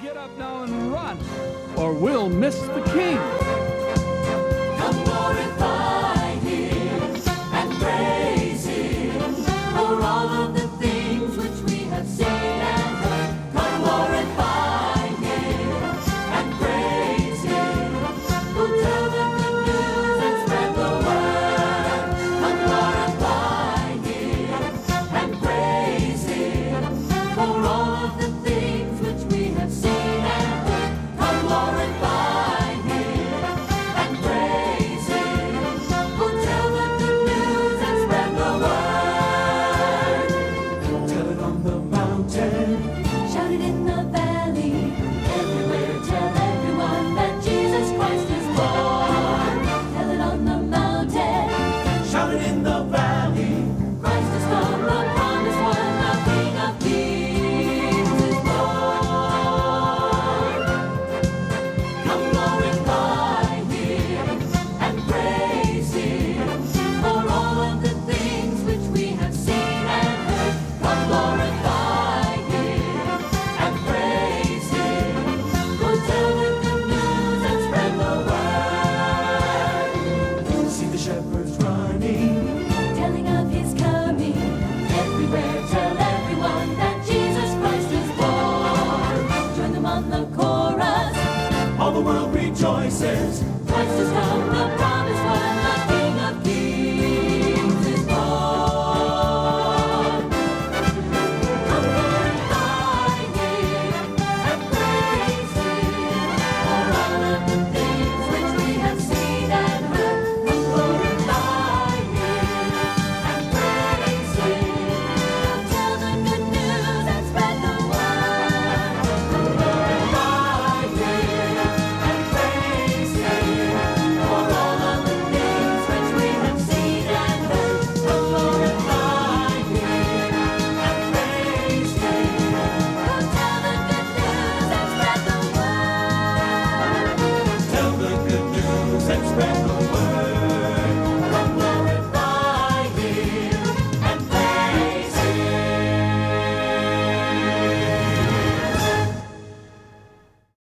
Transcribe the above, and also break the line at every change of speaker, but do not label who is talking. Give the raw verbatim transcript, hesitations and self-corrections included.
get up now and run, or we'll miss the king.
Come glorify him and praise him for all of the things which we have seen and heard. Come glorify him and praise him. We'll tell the good news and spread the word. Come glorify him and praise him for all of the things which we have seen and heard. Come glorify him and praise him. We'll tell the good news and spread the word. Tell it on the mountain, shout it in the valley, everywhere tell everyone that Jesus Christ is born. Tell it on the mountain, shout it in the valley, Christ is come, the promised one, the King of Kings is born. Come glorify him and praise him for all of the things which we have seen and heard. Come glorify him and praise him. Go tell the good news and spread the word. See the shepherds running, telling of his coming. Everywhere tell everyone that Jesus Christ is born. Join them on the chorus. All the world rejoices. Christ has come, the promise.